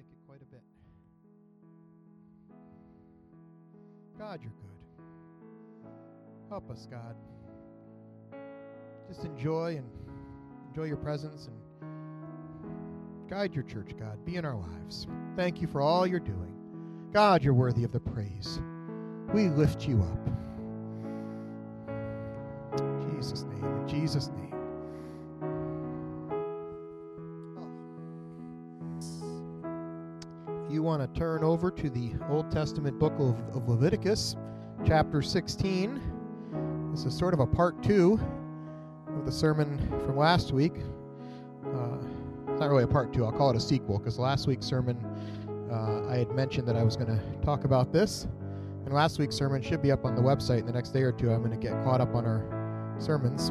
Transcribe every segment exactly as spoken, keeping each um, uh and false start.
like it quite a bit. God, you're good. Help us, God. Just enjoy and enjoy your presence and guide your church, God. Be in our lives. Thank you for all you're doing. God, you're worthy of the praise. We lift you up. In Jesus' name, in Jesus' name. If you want to turn over to the Old Testament book of, of Leviticus, chapter sixteen, this is sort of a part two of the sermon from last week. Uh, it's not really a part two, I'll call it a sequel, because last week's sermon, uh, I had mentioned that I was going to talk about this. And last week's sermon should be up on the website in the next day or two. I'm going to get caught up on our sermons.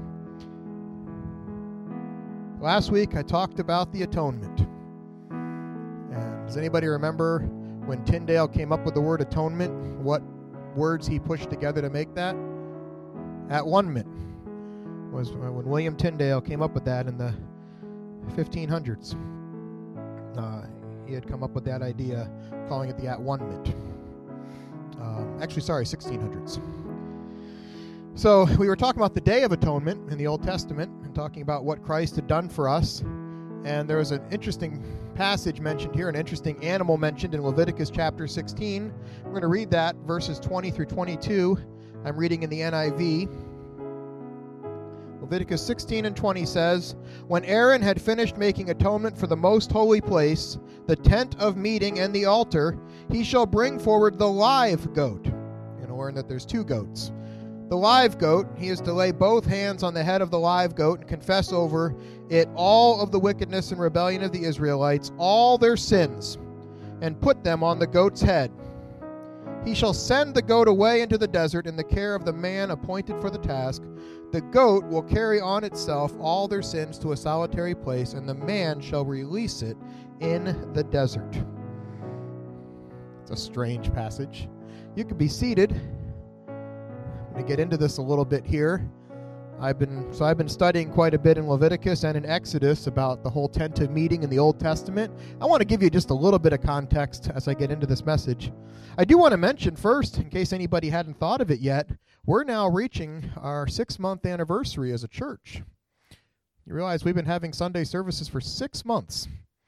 Last week I talked about the atonement. And does anybody remember when Tyndale came up with the word atonement, what words he pushed together to make that? At one minute was when William Tyndale came up with that in the fifteen hundreds. Uh, he had come up with that idea, calling it the at one minute. Um, actually, sorry, sixteen hundreds. So we were talking about the Day of Atonement in the Old Testament and talking about what Christ had done for us. And there was an interesting passage mentioned here, an interesting animal mentioned in Leviticus chapter sixteen. We're going to read that, verses twenty through twenty-two. I'm reading in the N I V. Leviticus sixteen and twenty says, "When Aaron had finished making atonement for the most holy place, the tent of meeting and the altar, he shall bring forward the live goat." And we'll learn that there's two goats. The live goat, he is to lay both hands on the head of the live goat and confess over it all of the wickedness and rebellion of the Israelites, all their sins, and put them on the goat's head. He shall send the goat away into the desert in the care of the man appointed for the task. The goat will carry on itself all their sins to a solitary place, and the man shall release it in the desert. It's a strange passage. You can be seated. I'm going to get into this a little bit here. I've been so I've been studying quite a bit in Leviticus and in Exodus about the whole tent of meeting in the Old Testament. I want to give you just a little bit of context as I get into this message. I do want to mention first, in case anybody hadn't thought of it yet, we're now reaching our six-month anniversary as a church. You realize we've been having Sunday services for six months.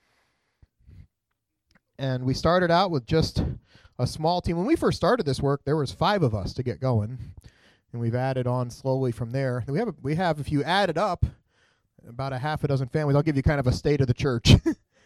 And we started out with just a small team. When we first started this work, there was five of us to get going. And we've added on slowly from there. We have, a, we have, if you add it up, about a half a dozen families. I'll give you kind of a state of the church.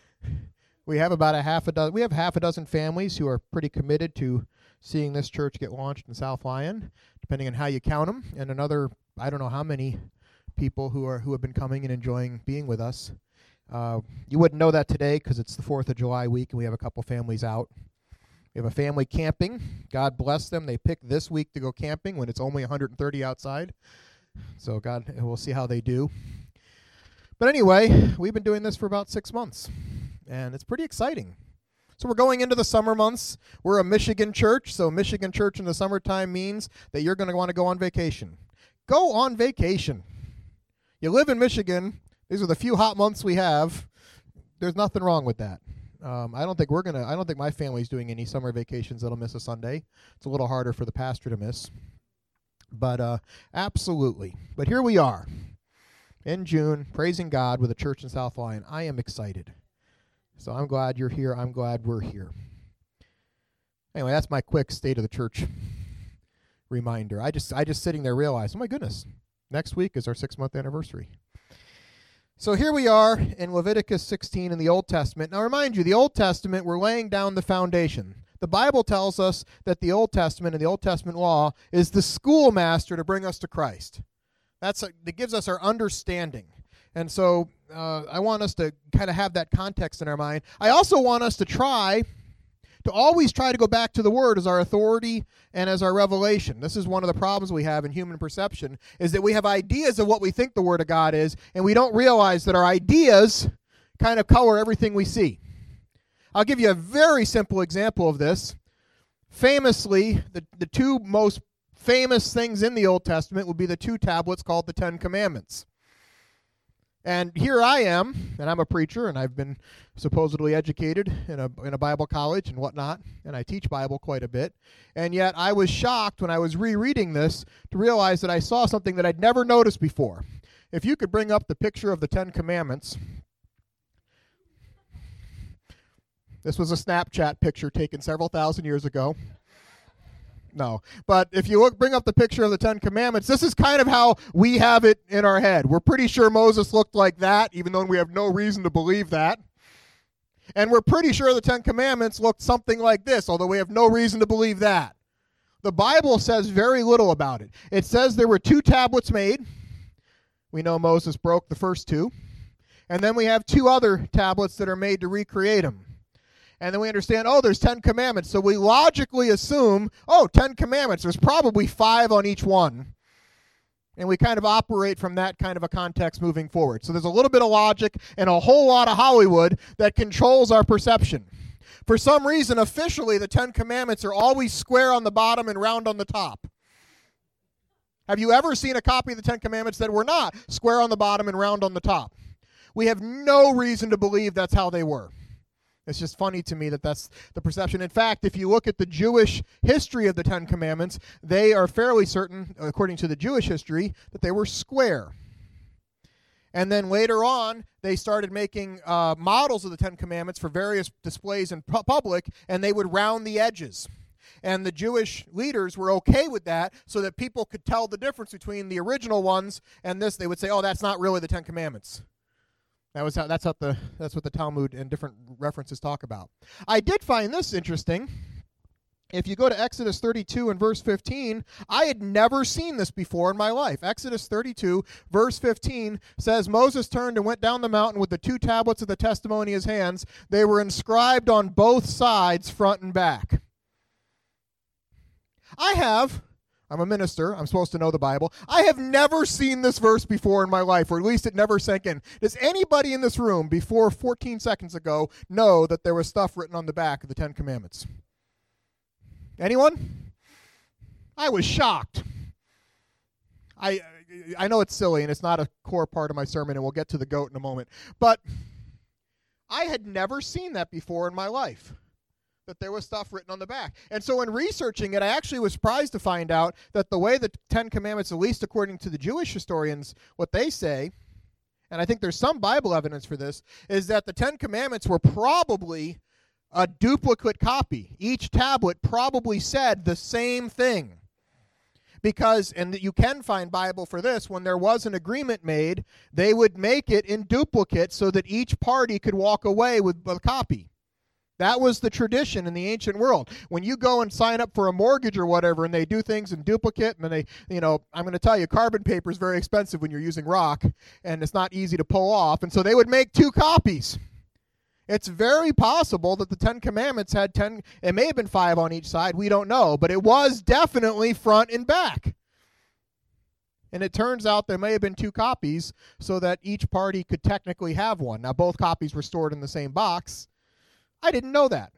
We have about a half a dozen. We have half a dozen families who are pretty committed to seeing this church get launched in South Lyon, depending on how you count them. And another, I don't know how many people who are who have been coming and enjoying being with us. Uh, you wouldn't know that today because it's the fourth of July week, and we have a couple families out. We have a family camping. God bless them. They picked this week to go camping when it's only one hundred thirty outside. So God, we'll see how they do. But anyway, we've been doing this for about six months, and it's pretty exciting. So we're going into the summer months. We're a Michigan church, so Michigan church in the summertime means that you're going to want to go on vacation. Go on vacation. You live in Michigan. These are the few hot months we have. There's nothing wrong with that. Um, I don't think we're gonna. I don't think my family's doing any summer vacations that'll miss a Sunday. It's a little harder for the pastor to miss, but uh, absolutely. But here we are in June, praising God with a church in South Lyon. I am excited. So I'm glad you're here. I'm glad we're here. Anyway, that's my quick state of the church reminder. I just, I just sitting there realized, oh my goodness, next week is our six month anniversary. So here we are in Leviticus sixteen in the Old Testament. Now remind you, the Old Testament, we're laying down the foundation. The Bible tells us that the Old Testament and the Old Testament law is the schoolmaster to bring us to Christ. That's a, that gives us our understanding. And so uh, I want us to kind of have that context in our mind. I also want us to try to always try to go back to the Word as our authority and as our revelation. This is one of the problems we have in human perception, is that we have ideas of what we think the Word of God is, and we don't realize that our ideas kind of color everything we see. I'll give you a very simple example of this. Famously, the, the two most famous things in the Old Testament would be the two tablets called the Ten Commandments. And here I am, and I'm a preacher, and I've been supposedly educated in a in a Bible college and whatnot, and I teach Bible quite a bit. And yet I was shocked when I was rereading this to realize that I saw something that I'd never noticed before. If you could bring up the picture of the Ten Commandments. This was a Snapchat picture taken several thousand years ago. No. But if you look, bring up the picture of the Ten Commandments, this is kind of how we have it in our head. We're pretty sure Moses looked like that, even though we have no reason to believe that. And we're pretty sure the Ten Commandments looked something like this, although we have no reason to believe that. The Bible says very little about it. It says there were two tablets made. We know Moses broke the first two. And then we have two other tablets that are made to recreate them. And then we understand, oh, there's Ten Commandments. So we logically assume, oh, Ten Commandments. There's probably five on each one. And we kind of operate from that kind of a context moving forward. So there's a little bit of logic and a whole lot of Hollywood that controls our perception. For some reason, officially, the Ten Commandments are always square on the bottom and round on the top. Have you ever seen a copy of the Ten Commandments that were not square on the bottom and round on the top? We have no reason to believe that's how they were. It's just funny to me that that's the perception. In fact, if you look at the Jewish history of the Ten Commandments, they are fairly certain, according to the Jewish history, that they were square. And then later on, they started making uh, models of the Ten Commandments for various displays in pu- public, and they would round the edges. And the Jewish leaders were okay with that so that people could tell the difference between the original ones and this. They would say, oh, that's not really the Ten Commandments. That was how, that's how the that's what the Talmud and different references talk about. I did find this interesting. If you go to Exodus thirty-two and verse fifteen, I had never seen this before in my life. Exodus thirty-two, verse fifteen says, Moses turned and went down the mountain with the two tablets of the testimony in his hands. They were inscribed on both sides, front and back. I have... I'm a minister. I'm supposed to know the Bible. I have never seen this verse before in my life, or at least it never sank in. Does anybody in this room before fourteen seconds ago know that there was stuff written on the back of the Ten Commandments? Anyone? I was shocked. I I know it's silly, and it's not a core part of my sermon, and we'll get to the goat in a moment. But I had never seen that before in my life, that there was stuff written on the back. And so in researching it, I actually was surprised to find out that the way the Ten Commandments, at least according to the Jewish historians, what they say, and I think there's some Bible evidence for this, is that the Ten Commandments were probably a duplicate copy. Each tablet probably said the same thing. Because, and you can find Bible for this, when there was an agreement made, they would make it in duplicate so that each party could walk away with a copy. That was the tradition in the ancient world. When you go and sign up for a mortgage or whatever, and they do things in duplicate, and then they, you know, I'm going to tell you, carbon paper is very expensive when you're using rock, and it's not easy to pull off, and so they would make two copies. It's very possible that the Ten Commandments had ten, it may have been five on each side, we don't know, but it was definitely front and back. And it turns out there may have been two copies so that each party could technically have one. Now, both copies were stored in the same box. I didn't know that.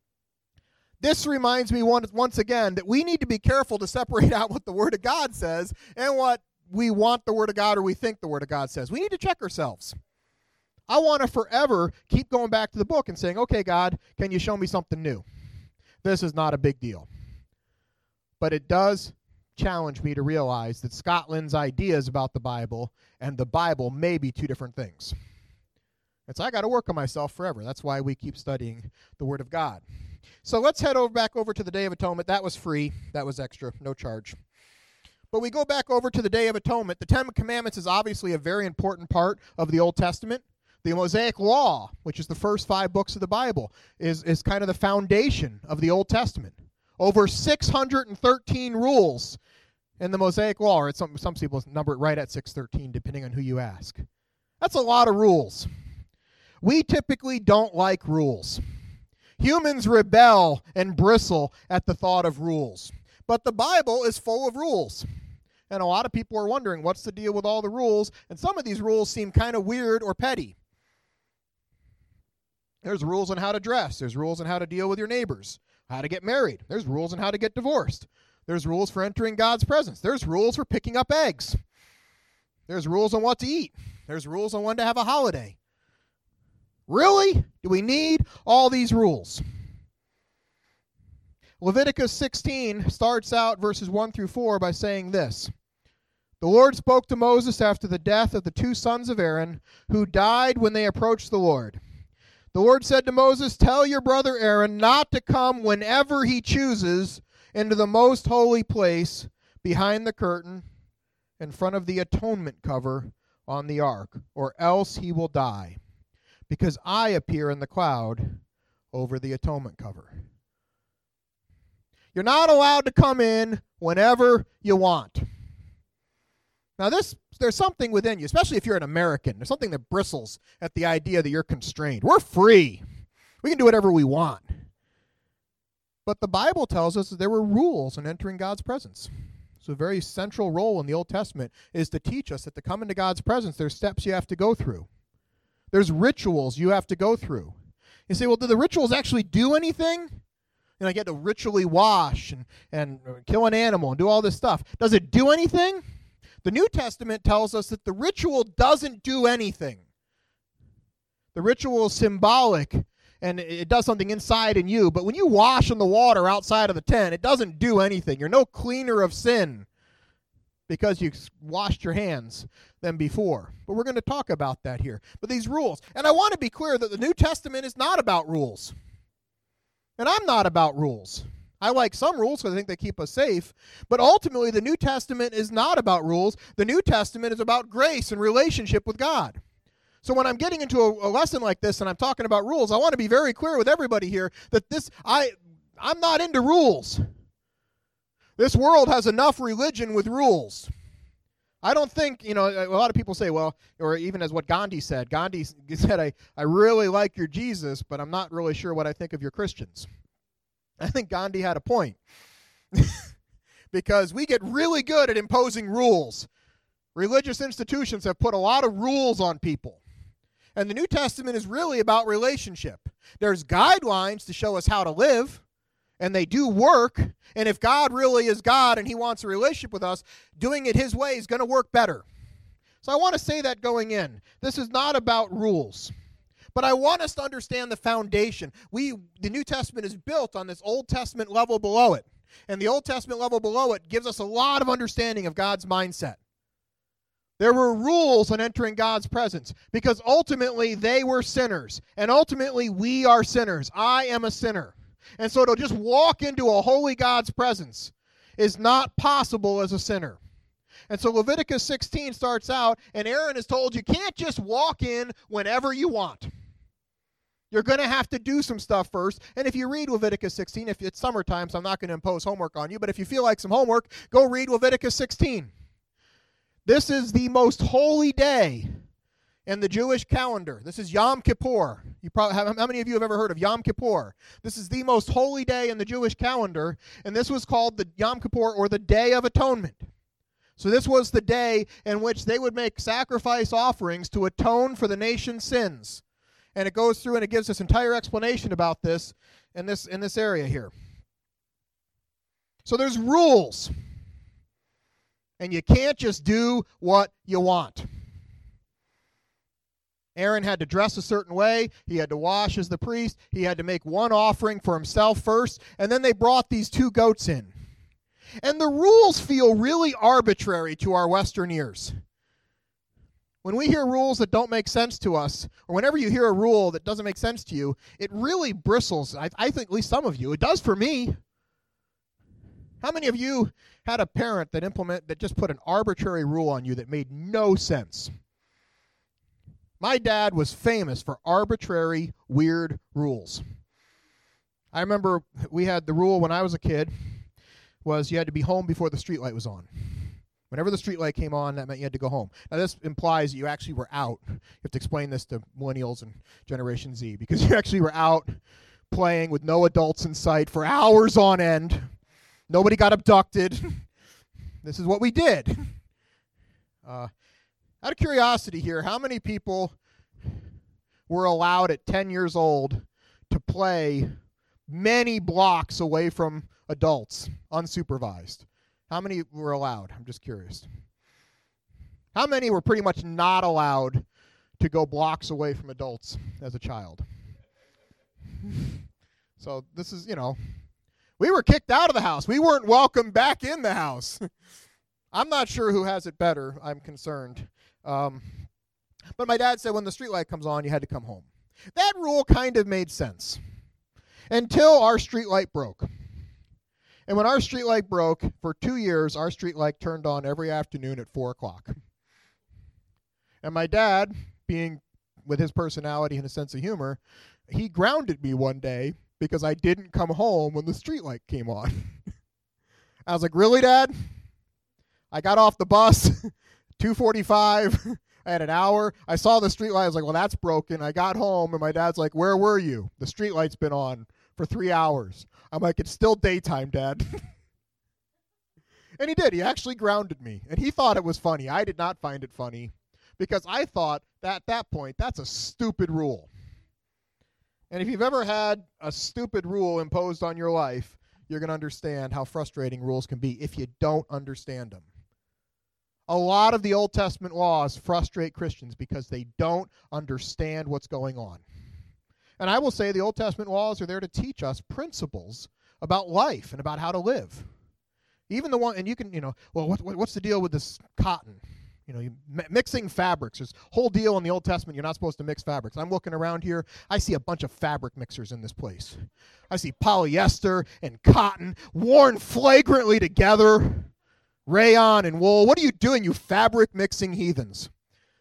This reminds me once, once again that we need to be careful to separate out what the Word of God says and what we want the Word of God or we think the Word of God says. We need to check ourselves. I want to forever keep going back to the book and saying, okay, God, can you show me something new? This is not a big deal. But it does challenge me to realize that Scotland's ideas about the Bible and the Bible may be two different things. And so I got to work on myself forever. That's why we keep studying the Word of God. So let's head over back over to the Day of Atonement. That was free. That was extra. No charge. But we go back over to the Day of Atonement. The Ten Commandments is obviously a very important part of the Old Testament. The Mosaic Law, which is the first five books of the Bible, is, is kind of the foundation of the Old Testament. Over six hundred thirteen rules in the Mosaic Law, or some, some people number it right at six thirteen, depending on who you ask. That's a lot of rules. We typically don't like rules. Humans rebel and bristle at the thought of rules. But the Bible is full of rules. And a lot of people are wondering, what's the deal with all the rules? And some of these rules seem kind of weird or petty. There's rules on how to dress. There's rules on how to deal with your neighbors, how to get married. There's rules on how to get divorced. There's rules for entering God's presence. There's rules for picking up eggs. There's rules on what to eat. There's rules on when to have a holiday. Really? Do we need all these rules? Leviticus sixteen starts out verses one through four by saying this. The Lord spoke to Moses after the death of the two sons of Aaron, who died when they approached the Lord. The Lord said to Moses, tell your brother Aaron not to come whenever he chooses into the most holy place behind the curtain in front of the atonement cover on the ark, or else he will die, because I appear in the cloud over the atonement cover. You're not allowed to come in whenever you want. Now, this there's something within you, especially if you're an American. There's something that bristles at the idea that you're constrained. We're free. We can do whatever we want. But the Bible tells us that there were rules in entering God's presence. So a very central role in the Old Testament is to teach us that to come into God's presence, there's steps you have to go through. There's rituals you have to go through. You say, well, do the rituals actually do anything? You know, I get to ritually wash and, and kill an animal and do all this stuff. Does it do anything? The New Testament tells us that the ritual doesn't do anything. The ritual is symbolic, and it does something inside in you. But when you wash in the water outside of the tent, it doesn't do anything. You're no cleaner of sin because you washed your hands than before. But we're going to talk about that here. But these rules. And I want to be clear that the New Testament is not about rules. And I'm not about rules. I like some rules because I think they keep us safe. But ultimately, the New Testament is not about rules. The New Testament is about grace and relationship with God. So when I'm getting into a, a lesson like this and I'm talking about rules, I want to be very clear with everybody here that this I, I'm not into rules. This world has enough religion with rules. I don't think, you know, a lot of people say, well, or even as what Gandhi said. Gandhi said, I, I really like your Jesus, but I'm not really sure what I think of your Christians. I think Gandhi had a point. Because we get really good at imposing rules. Religious institutions have put a lot of rules on people. And the New Testament is really about relationship. There's guidelines to show us how to live, and they do work. And if God really is God and he wants a relationship with us, doing it his way is going to work better. So I want to say that going in. This is not about rules. But I want us to understand the foundation. We, the New Testament is built on this Old Testament level below it. And the Old Testament level below it gives us a lot of understanding of God's mindset. There were rules on entering God's presence because ultimately they were sinners. And ultimately we are sinners. I am a sinner. And so to just walk into a holy God's presence is not possible as a sinner. And so Leviticus sixteen starts out, and Aaron is told you can't just walk in whenever you want. You're going to have to do some stuff first. And if you read Leviticus sixteen, if it's summertime, so I'm not going to impose homework on you, but if you feel like some homework, go read Leviticus sixteen. This is the most holy day in the Jewish calendar. This is Yom Kippur. You probably have, how many of you have ever heard of Yom Kippur? This is the most holy day in the Jewish calendar, and this was called the Yom Kippur, or the Day of Atonement. So this was the day in which they would make sacrifice offerings to atone for the nation's sins. And it goes through and it gives this entire explanation about this in this in this area here. So there's rules. And you can't just do what you want. Aaron had to dress a certain way. He had to wash as the priest. He had to make one offering for himself first. And then they brought these two goats in. And the rules feel really arbitrary to our Western ears. When we hear rules that don't make sense to us, or whenever you hear a rule that doesn't make sense to you, it really bristles. I, I think at least some of you. It does for me. How many of you had a parent that implement that just put an arbitrary rule on you that made no sense? My dad was famous for arbitrary, weird rules. I remember we had the rule when I was a kid was you had to be home before the streetlight was on. Whenever the streetlight came on, that meant you had to go home. Now, this implies that you actually were out. You have to explain this to millennials and Generation Z, because you actually were out playing with no adults in sight for hours on end. Nobody got abducted. This is what we did. Uh, out of curiosity here, how many people were allowed at ten years old to play many blocks away from adults, unsupervised? How many were allowed? I'm just curious. How many were pretty much not allowed to go blocks away from adults as a child? So this is, you know, we were kicked out of the house. We weren't welcome back in the house. I'm not sure who has it better. I'm concerned. Um, but my dad said when the street light comes on, you had to come home. That rule kind of made sense until our street light broke. And when our street light broke, for two years, our street light turned on every afternoon at four o'clock. And my dad, being with his personality and his sense of humor, he grounded me one day because I didn't come home when the street light came on. I was like, really, Dad? I got off the bus, two forty-five, I had an hour. I saw the street light. I was like, well, that's broken. I got home, and my dad's like, where were you? The street light's been on for three hours. I'm like, it's still daytime, Dad. And he did. He actually grounded me, and he thought it was funny. I did not find it funny because I thought that at that point, that's a stupid rule. And if you've ever had a stupid rule imposed on your life, you're going to understand how frustrating rules can be if you don't understand them. A lot of the Old Testament laws frustrate Christians because they don't understand what's going on. And I will say the Old Testament laws are there to teach us principles about life and about how to live. Even the one, and you can, you know, well, what, what's the deal with this cotton? You know, you, mixing fabrics. There's a whole deal in the Old Testament. You're not supposed to mix fabrics. I'm looking around here. I see a bunch of fabric mixers in this place. I see polyester and cotton worn flagrantly together. Rayon and wool. What are you doing, you fabric mixing heathens?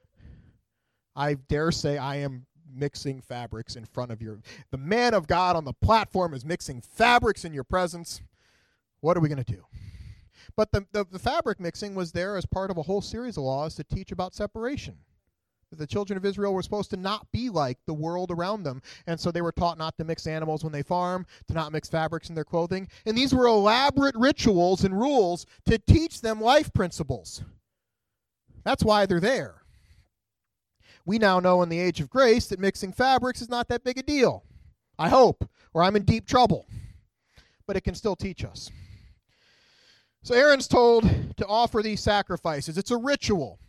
I dare say I am mixing fabrics in front of your... The man of God on the platform is mixing fabrics in your presence. What are we going to do? But the, the, the fabric mixing was there as part of a whole series of laws to teach about separation. The children of Israel were supposed to not be like the world around them. And so they were taught not to mix animals when they farm, to not mix fabrics in their clothing. And these were elaborate rituals and rules to teach them life principles. That's why they're there. We now know in the age of grace that mixing fabrics is not that big a deal. I hope, or I'm in deep trouble. But it can still teach us. So Aaron's told to offer these sacrifices. It's a ritual.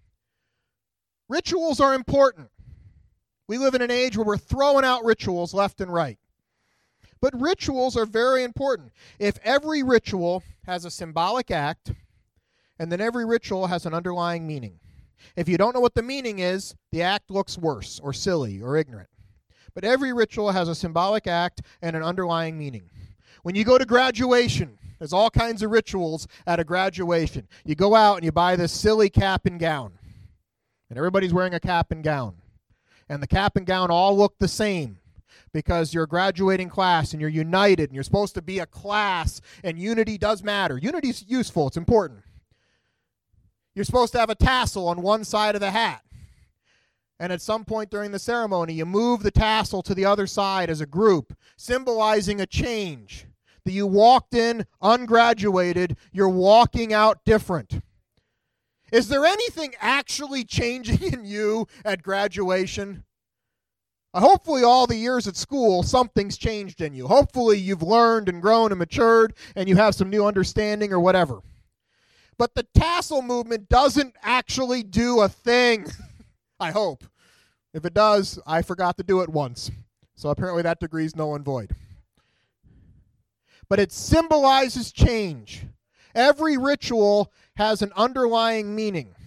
Rituals are important. We live in an age where we're throwing out rituals left and right. But rituals are very important. If every ritual has a symbolic act, and then every ritual has an underlying meaning. If you don't know what the meaning is, the act looks worse or silly or ignorant. But every ritual has a symbolic act and an underlying meaning. When you go to graduation, there's all kinds of rituals at a graduation. You go out and you buy this silly cap and gown. And everybody's wearing a cap and gown. And the cap and gown all look the same because you're a graduating class and you're united and you're supposed to be a class and unity does matter. Unity's useful. It's important. You're supposed to have a tassel on one side of the hat. And at some point during the ceremony, you move the tassel to the other side as a group, symbolizing a change. That you walked in ungraduated, you're walking out different. Is there anything actually changing in you at graduation? Uh, hopefully all the years at school, something's changed in you. Hopefully you've learned and grown and matured and you have some new understanding or whatever. But the tassel movement doesn't actually do a thing. I hope. If it does, I forgot to do it once. So apparently that degree's null and void. But it symbolizes change. Every ritual has an underlying meaning.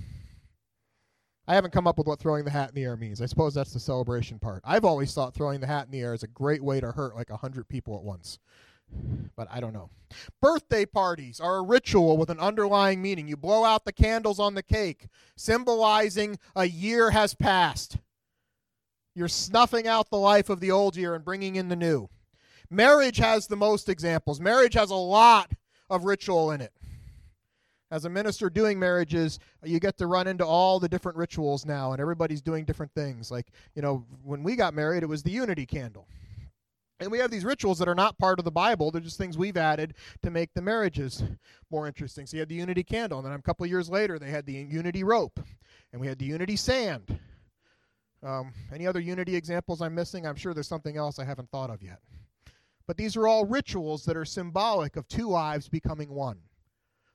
I haven't come up with what throwing the hat in the air means. I suppose that's the celebration part. I've always thought throwing the hat in the air is a great way to hurt like a hundred people at once. But I don't know. Birthday parties are a ritual with an underlying meaning. You blow out the candles on the cake, symbolizing a year has passed. You're snuffing out the life of the old year and bringing in the new. Marriage has the most examples. Marriage has a lot of ritual in it. As a minister doing marriages, you get to run into all the different rituals now, and everybody's doing different things. Like, you know, when we got married, it was the unity candle. And we have these rituals that are not part of the Bible. They're just things we've added to make the marriages more interesting. So you had the unity candle, and then a couple of years later, they had the unity rope, and we had the unity sand. Um, any other unity examples I'm missing? I'm sure there's something else I haven't thought of yet. But these are all rituals that are symbolic of two lives becoming one.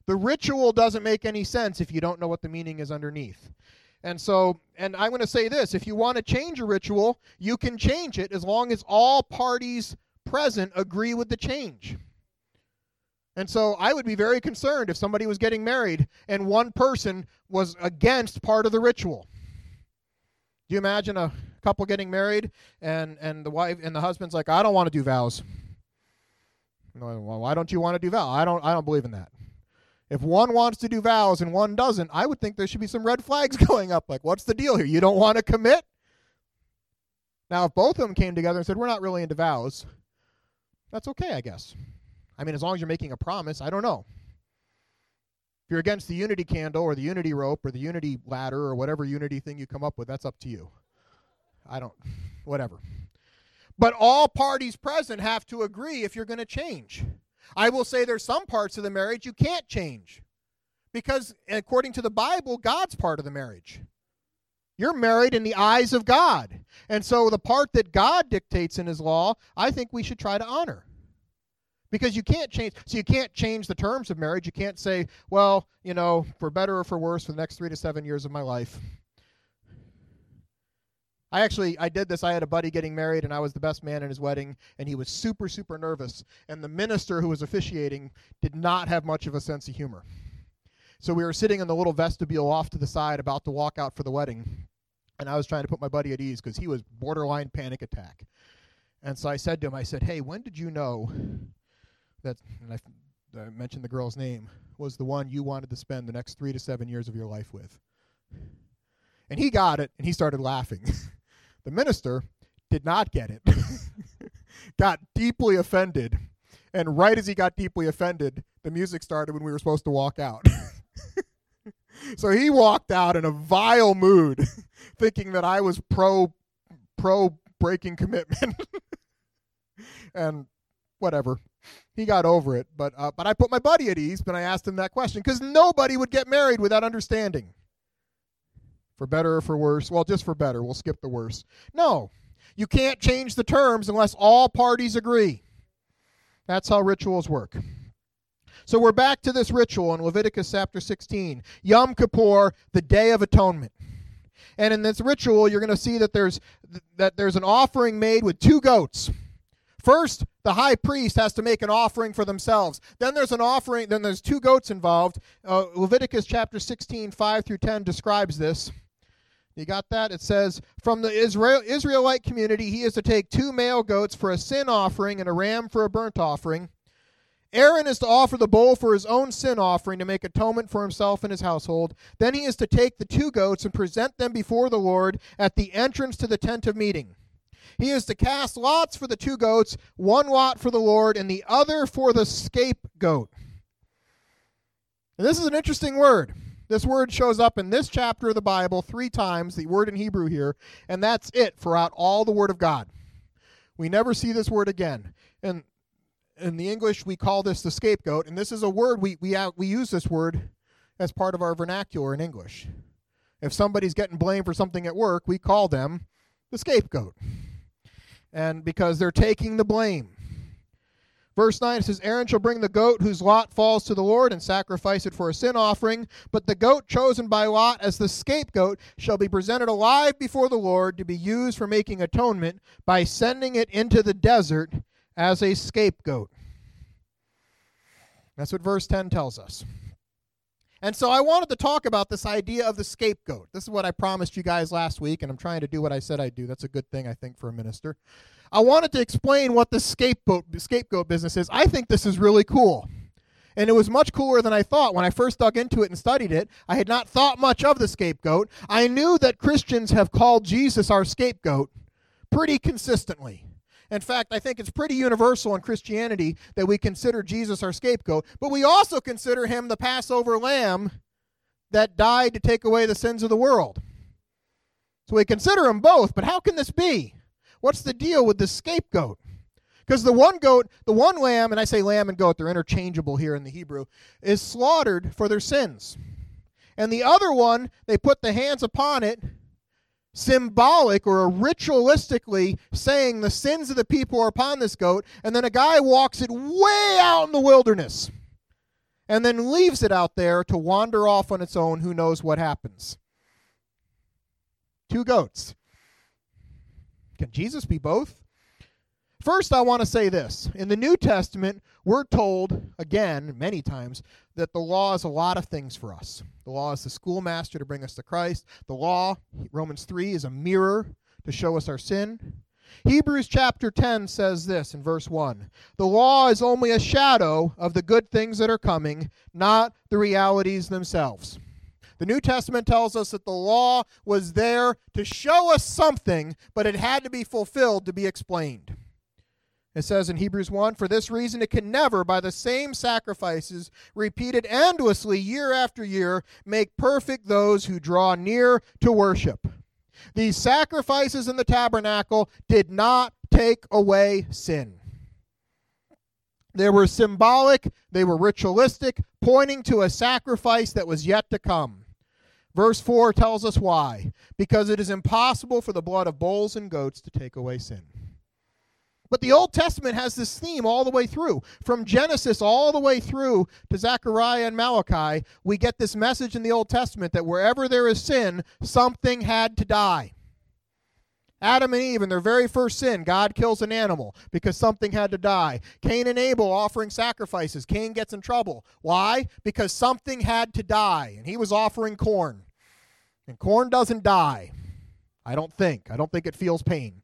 The ritual doesn't make any sense if you don't know what the meaning is underneath. And so, and I'm going to say this, if you want to change a ritual, you can change it as long as all parties present agree with the change. And so I would be very concerned if somebody was getting married and one person was against part of the ritual. Do you imagine a couple getting married and, and the wife and the husband's like, I don't want to do vows. Well, why don't you want to do vows? I don't I don't believe in that. If one wants to do vows and one doesn't, I would think there should be some red flags going up. Like, what's the deal here? You don't want to commit? Now, if both of them came together and said, we're not really into vows, that's okay, I guess. I mean, as long as you're making a promise, I don't know. If you're against the unity candle or the unity rope or the unity ladder or whatever unity thing you come up with, that's up to you. I don't, whatever. But all parties present have to agree if you're going to change. I will say there's some parts of the marriage you can't change because according to the Bible, God's part of the marriage. You're married in the eyes of God. And so the part that God dictates in his law, I think we should try to honor. Because you can't change, so you can't change the terms of marriage. You can't say, well, you know, for better or for worse for the next three to seven years of my life. I actually, I did this. I had a buddy getting married, and I was the best man in his wedding, and he was super, super nervous. And the minister who was officiating did not have much of a sense of humor. So we were sitting in the little vestibule off to the side about to walk out for the wedding, and I was trying to put my buddy at ease because he was borderline panic attack. And so I said to him, I said, hey, when did you know that, and I, I mentioned the girl's name, was the one you wanted to spend the next three to seven years of your life with? And he got it, and he started laughing. The minister did not get it, got deeply offended, and right as he got deeply offended, the music started when we were supposed to walk out. So he walked out in a vile mood, thinking that I was pro, pro breaking commitment, and whatever. He got over it, but uh, but I put my buddy at ease, but I asked him that question, because nobody would get married without understanding. For better or for worse? Well, just for better. We'll skip the worse. No, you can't change the terms unless all parties agree. That's how rituals work. So we're back to this ritual in Leviticus chapter sixteen. Yom Kippur, the Day of Atonement. And in this ritual, you're going to see that there's that there's an offering made with two goats. First, the high priest has to make an offering for themselves. Then there's an offering, then there's two goats involved. Uh, Leviticus chapter sixteen, five through ten describes this. You got that? It says, from the Israel, Israelite community, he is to take two male goats for a sin offering and a ram for a burnt offering. Aaron is to offer the bull for his own sin offering to make atonement for himself and his household. Then he is to take the two goats and present them before the Lord at the entrance to the tent of meeting. He is to cast lots for the two goats, one lot for the Lord and the other for the scapegoat. And this is an interesting word. This word shows up in this chapter of the Bible three times, the word in Hebrew here, and that's it throughout all the Word of God. We never see this word again. And in the English, we call this the scapegoat, and this is a word, we we we use this word as part of our vernacular in English. If somebody's getting blamed for something at work, we call them the scapegoat. And because they're taking the blame. Verse nine, it says, Aaron shall bring the goat whose lot falls to the Lord and sacrifice it for a sin offering. But the goat chosen by Lot as the scapegoat shall be presented alive before the Lord to be used for making atonement by sending it into the desert as a scapegoat. That's what verse ten tells us. And so I wanted to talk about this idea of the scapegoat. This is what I promised you guys last week, and I'm trying to do what I said I'd do. That's a good thing, I think, for a minister. I wanted to explain what the scapegoat, scapegoat business is. I think this is really cool. And it was much cooler than I thought. When I first dug into it and studied it, I had not thought much of the scapegoat. I knew that Christians have called Jesus our scapegoat pretty consistently. In fact, I think it's pretty universal in Christianity that we consider Jesus our scapegoat, but we also consider him the Passover lamb that died to take away the sins of the world. So we consider him both, but how can this be? What's the deal with the scapegoat? Because the one goat, the one lamb, and I say lamb and goat, they're interchangeable here in the Hebrew, is slaughtered for their sins. And the other one, they put the hands upon it, symbolic or ritualistically saying the sins of the people are upon this goat, and then a guy walks it way out in the wilderness and then leaves it out there to wander off on its own. Who knows what happens? Two goats. Can Jesus be both? First, I want to say this. In the New Testament, we're told, again, many times, that the law is a lot of things for us. The law is the schoolmaster to bring us to Christ. The law, Romans three, is a mirror to show us our sin. Hebrews chapter ten says this in verse one. The law is only a shadow of the good things that are coming, not the realities themselves. The New Testament tells us that the law was there to show us something, but it had to be fulfilled to be explained. It says in Hebrews one, for this reason it can never, by the same sacrifices, repeated endlessly year after year, make perfect those who draw near to worship. These sacrifices in the tabernacle did not take away sin. They were symbolic, they were ritualistic, pointing to a sacrifice that was yet to come. Verse four tells us why. Because it is impossible for the blood of bulls and goats to take away sin. But the Old Testament has this theme all the way through. From Genesis all the way through to Zechariah and Malachi, we get this message in the Old Testament that wherever there is sin, something had to die. Adam and Eve, in their very first sin, God kills an animal because something had to die. Cain and Abel offering sacrifices. Cain gets in trouble. Why? Because something had to die, and he was offering corn. And corn doesn't die. I don't think. I don't think it feels pain.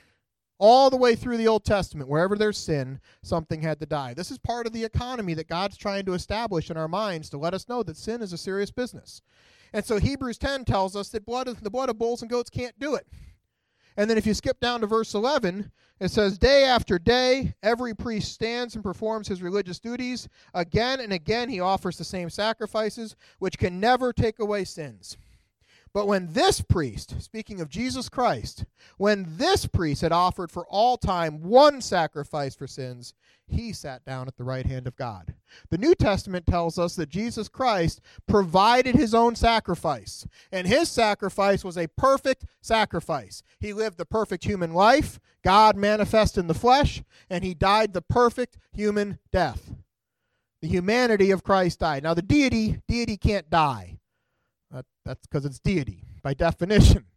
All the way through the Old Testament, wherever there's sin, something had to die. This is part of the economy that God's trying to establish in our minds to let us know that sin is a serious business. And so Hebrews ten tells us that blood of, the blood of bulls and goats can't do it. And then if you skip down to verse eleven, it says, day after day, every priest stands and performs his religious duties. Again and again he offers the same sacrifices, which can never take away sins. But when this priest, speaking of Jesus Christ, when this priest had offered for all time one sacrifice for sins, he sat down at the right hand of God. The New Testament tells us that Jesus Christ provided his own sacrifice, and his sacrifice was a perfect sacrifice. He lived the perfect human life, God manifest in the flesh, and he died the perfect human death. The humanity of Christ died. Now the deity, deity can't die. That, that's because it's deity, by definition.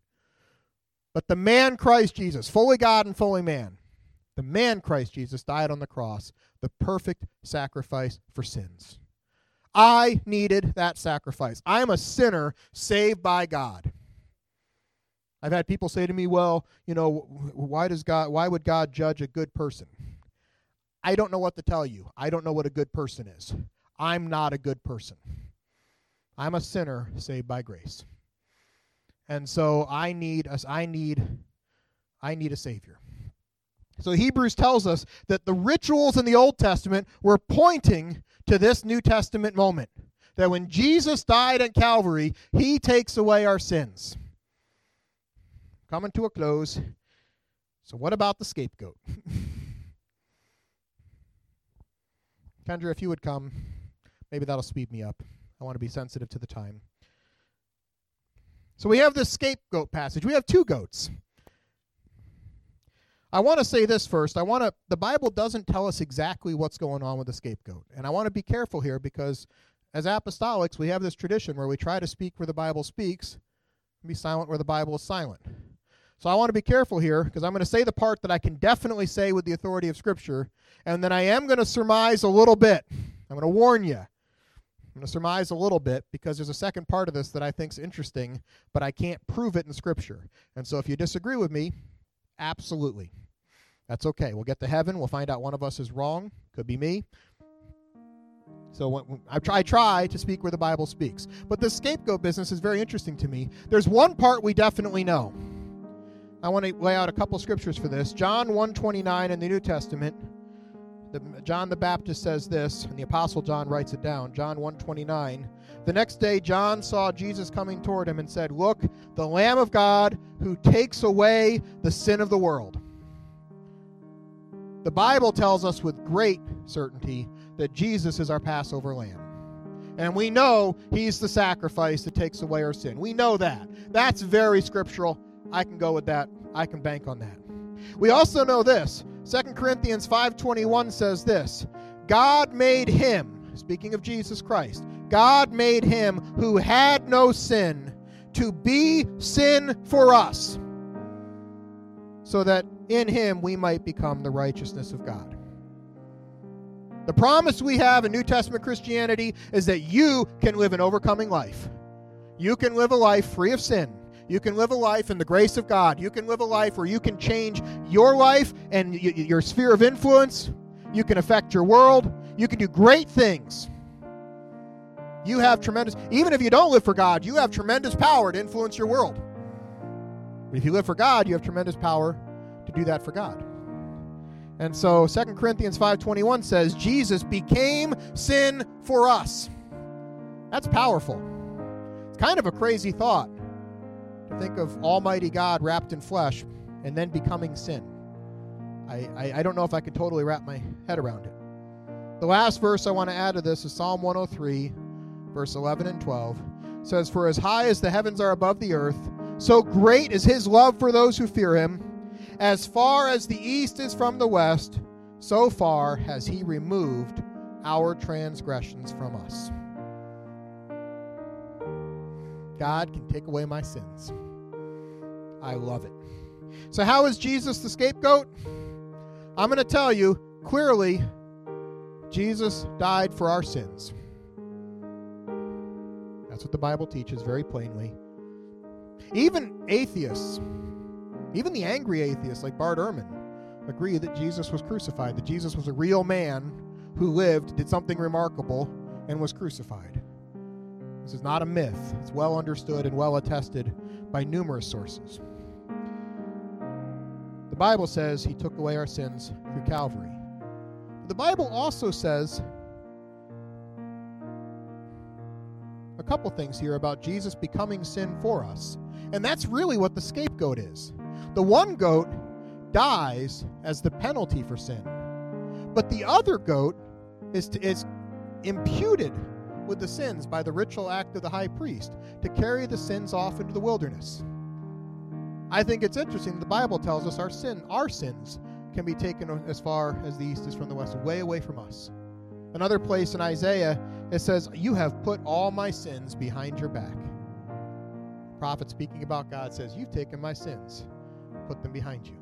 But the man Christ Jesus, fully God and fully man, the man Christ Jesus died on the cross, the perfect sacrifice for sins. I needed that sacrifice. I am a sinner saved by God. I've had people say to me, well, you know, why does God, why would God judge a good person? I don't know what to tell you. I don't know what a good person is. I'm not a good person. I'm a sinner saved by grace. And so I need us I need I need a savior. So Hebrews tells us that the rituals in the Old Testament were pointing to this New Testament moment. That when Jesus died at Calvary, he takes away our sins. Coming to a close. So what about the scapegoat? Kendra, if you would come, maybe that'll speed me up. I want to be sensitive to the time. So we have this scapegoat passage. We have two goats. I want to say this first. I want to, the Bible doesn't tell us exactly what's going on with the scapegoat. And I want to be careful here because as apostolics, we have this tradition where we try to speak where the Bible speaks and be silent where the Bible is silent. So I want to be careful here because I'm going to say the part that I can definitely say with the authority of Scripture, and then I am going to surmise a little bit. I'm going to warn you. I'm going to surmise a little bit because there's a second part of this that I think is interesting, but I can't prove it in Scripture. And so if you disagree with me, absolutely. That's okay. We'll get to heaven. We'll find out one of us is wrong. Could be me. So when, when I, try, I try to speak where the Bible speaks. But the scapegoat business is very interesting to me. There's one part we definitely know. I want to lay out a couple scriptures for this. John one twenty-nine in the New Testament. The, John the Baptist says this, and the Apostle John writes it down. John one twenty-nine. The next day John saw Jesus coming toward him and said, look, the Lamb of God who takes away the sin of the world. The Bible tells us with great certainty that Jesus is our Passover lamb. And we know he's the sacrifice that takes away our sin. We know that. That's very scriptural. I can go with that. I can bank on that. We also know this. Second Corinthians five twenty-one says this. God made him, speaking of Jesus Christ, God made him who had no sin to be sin for us, so that in him we might become the righteousness of God. The promise we have in New Testament Christianity is that you can live an overcoming life. You can live a life free of sin. You can live a life in the grace of God. You can live a life where you can change your life and y- your sphere of influence. You can affect your world. You can do great things. You have tremendous, even if you don't live for God, you have tremendous power to influence your world. But if you live for God, you have tremendous power to do that for God. And so Second Corinthians five twenty-one says, Jesus became sin for us. That's powerful. It's kind of a crazy thought to think of Almighty God wrapped in flesh and then becoming sin. I, I, I don't know if I can totally wrap my head around it. The last verse I want to add to this is Psalm one oh three, verse eleven and twelve. It says, for as high as the heavens are above the earth, so great is his love for those who fear him. As far as the east is from the west, so far has he removed our transgressions from us. God can take away my sins. I love it. So how is Jesus the scapegoat? I'm going to tell you clearly, Jesus died for our sins. That's what the Bible teaches very plainly. Even atheists, even the angry atheists like Bart Ehrman, agree that Jesus was crucified, that Jesus was a real man who lived, did something remarkable, and was crucified. This is not a myth. It's well understood and well attested by numerous sources. The Bible says he took away our sins through Calvary. But the Bible also says a couple things here about Jesus becoming sin for us. And that's really what the scapegoat is. The one goat dies as the penalty for sin. But the other goat is, to, is imputed with the sins by the ritual act of the high priest to carry the sins off into the wilderness. I think it's interesting. The Bible tells us our sin, our sins can be taken as far as the east is from the west, way away from us. Another place in Isaiah, it says, you have put all my sins behind your back. The prophet speaking about God says, you've taken my sins, put them behind you.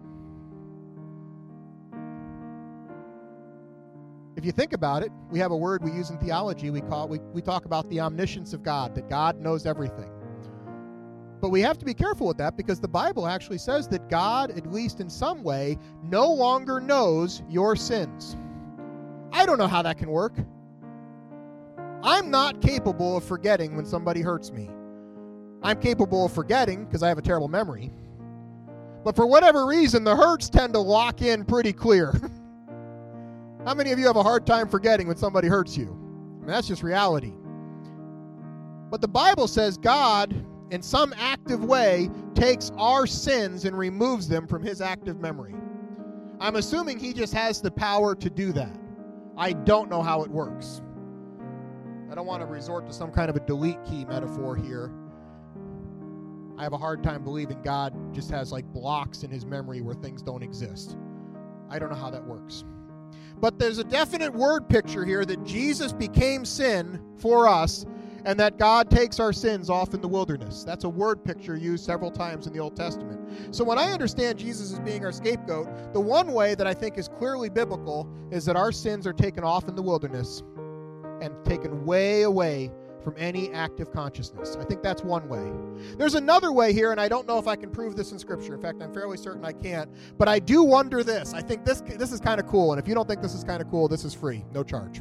If you think about it, we have a word we use in theology. We call we, we talk about the omniscience of God, that God knows everything. But we have to be careful with that because the Bible actually says that God, at least in some way, no longer knows your sins. I don't know how that can work. I'm not capable of forgetting when somebody hurts me. I'm capable of forgetting because I have a terrible memory. But for whatever reason, the hurts tend to lock in pretty clear. How many of you have a hard time forgetting when somebody hurts you? I mean, that's just reality. But the Bible says God, in some active way, takes our sins and removes them from his active memory. I'm assuming he just has the power to do that. I don't know how it works. I don't want to resort to some kind of a delete key metaphor here. I have a hard time believing God just has like blocks in his memory where things don't exist. I don't know how that works. But there's a definite word picture here that Jesus became sin for us and that God takes our sins off in the wilderness. That's a word picture used several times in the Old Testament. So when I understand Jesus as being our scapegoat, the one way that I think is clearly biblical is that our sins are taken off in the wilderness and taken way away from any active consciousness. I think that's one way. There's another way here, and I don't know if I can prove this in Scripture. In fact, I'm fairly certain I can't. But I do wonder this. I think this this is kind of cool, and if you don't think this is kind of cool, this is free, no charge.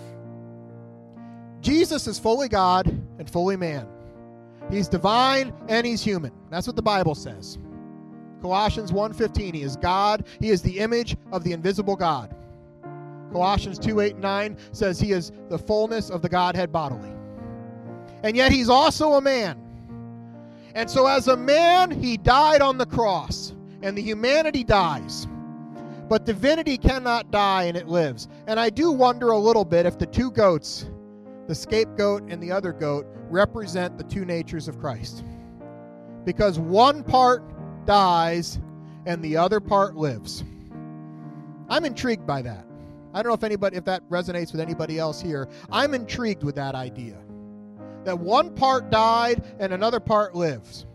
Jesus is fully God and fully man. He's divine and he's human. That's what the Bible says. Colossians one fifteen, he is God. He is the image of the invisible God. Colossians two eight and nine says he is the fullness of the Godhead bodily. And yet he's also a man. And so as a man, he died on the cross. And the humanity dies. But divinity cannot die and it lives. And I do wonder a little bit if the two goats, the scapegoat and the other goat, represent the two natures of Christ. Because one part dies and the other part lives. I'm intrigued by that. I don't know if anybody, if that resonates with anybody else here. I'm intrigued with that idea. That one part died and another part lives.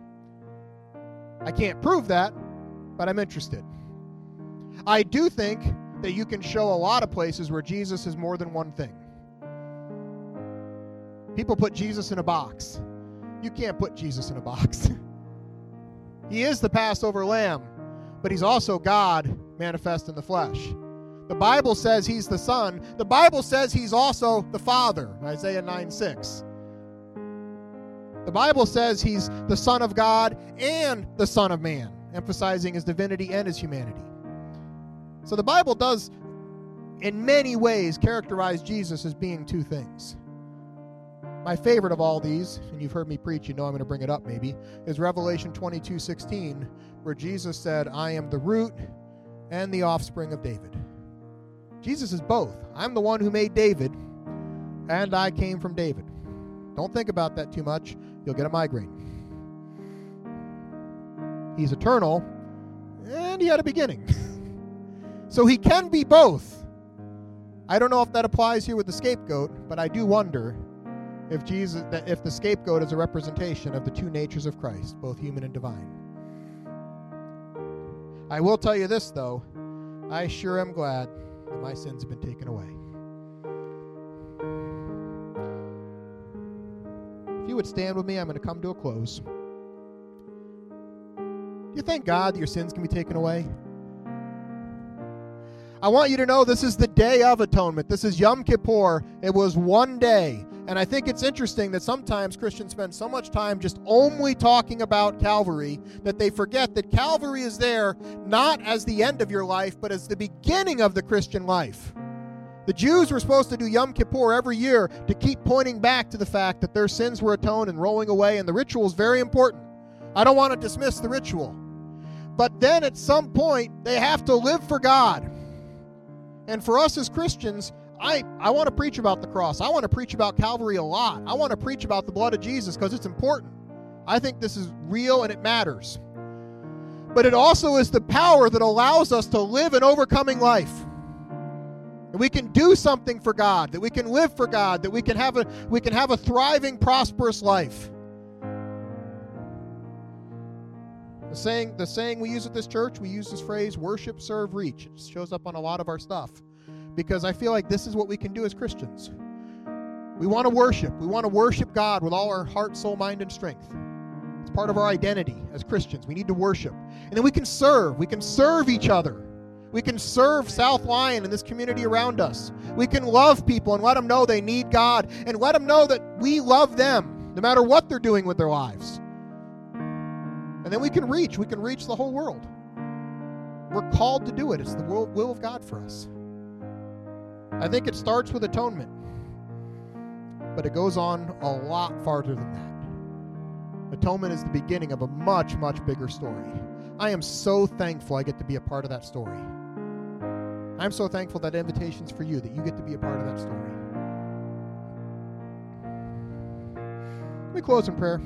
I can't prove that, but I'm interested. I do think that you can show a lot of places where Jesus is more than one thing. People put Jesus in a box. You can't put Jesus in a box. He is the Passover lamb, but he's also God manifest in the flesh. The Bible says he's the Son. The Bible says he's also the Father, Isaiah nine six. The Bible says he's the Son of God and the Son of Man, emphasizing his divinity and his humanity. So the Bible does, in many ways, characterize Jesus as being two things. My favorite of all these, and you've heard me preach, you know I'm going to bring it up maybe, is Revelation twenty-two sixteen, where Jesus said, I am the root and the offspring of David. Jesus is both. I'm the one who made David, and I came from David. Don't think about that too much. You'll get a migraine. He's eternal, and he had a beginning. So he can be both. I don't know if that applies here with the scapegoat, but I do wonder if Jesus, that if the scapegoat is a representation of the two natures of Christ, both human and divine. I will tell you this, though. I sure am glad that my sins have been taken away. If you would stand with me, I'm going to come to a close. Do you thank God that your sins can be taken away? I want you to know this is the Day of Atonement. This is Yom Kippur. It was one day. And I think it's interesting that sometimes Christians spend so much time just only talking about Calvary that they forget that Calvary is there not as the end of your life, but as the beginning of the Christian life. The Jews were supposed to do Yom Kippur every year to keep pointing back to the fact that their sins were atoned and rolling away, and the ritual is very important. I don't want to dismiss the ritual. But then at some point, they have to live for God. And for us as Christians, I, I want to preach about the cross. I want to preach about Calvary a lot. I want to preach about the blood of Jesus because it's important. I think this is real and it matters. But it also is the power that allows us to live an overcoming life. That we can do something for God, that we can live for God, that we can have a we can have a thriving, prosperous life. The saying, the saying we use at this church, we use this phrase, worship, serve, reach. It shows up on a lot of our stuff. Because I feel like this is what we can do as Christians. We want to worship. We want to worship God with all our heart, soul, mind, and strength. It's part of our identity as Christians. We need to worship. And then we can serve. We can serve each other. We can serve South Lyon and this community around us. We can love people and let them know they need God and let them know that we love them no matter what they're doing with their lives. And then we can reach. We can reach the whole world. We're called to do it. It's the will, will of God for us. I think it starts with atonement, but it goes on a lot farther than that. Atonement is the beginning of a much, much bigger story. I am so thankful I get to be a part of that story. I'm so thankful that invitation's for you, that you get to be a part of that story. Let me close in prayer.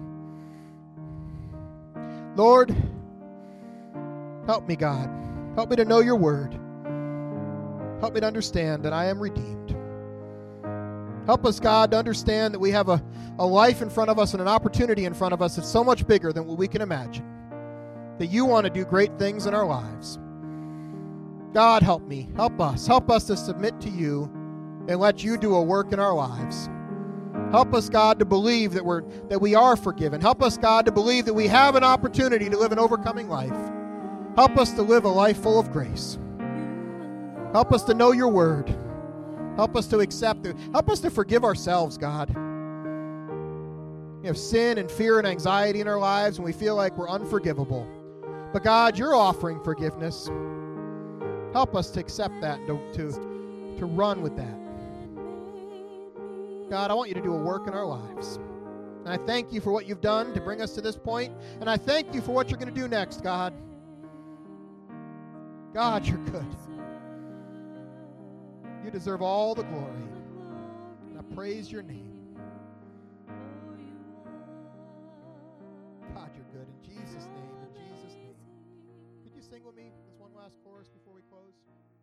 Lord, help me, God. Help me to know your word. Help me to understand that I am redeemed. Help us, God, to understand that we have a, a life in front of us and an opportunity in front of us that's so much bigger than what we can imagine. That you want to do great things in our lives. God, help me. Help us. Help us to submit to you and let you do a work in our lives. Help us, God, to believe that we're that we are forgiven. Help us, God, to believe that we have an opportunity to live an overcoming life. Help us to live a life full of grace. Help us to know your word. Help us to accept it. Help us to forgive ourselves, God. We have sin and fear and anxiety in our lives, and we feel like we're unforgivable. But God, you're offering forgiveness. Help us to accept that, to, to, to run with that. God, I want you to do a work in our lives. And I thank you for what you've done to bring us to this point. And I thank you for what you're going to do next, God. God, you're good. You deserve all the glory. And I praise your name. God, you're good. In Jesus' name, in Jesus' name. Could you sing with me this one last chorus before we close?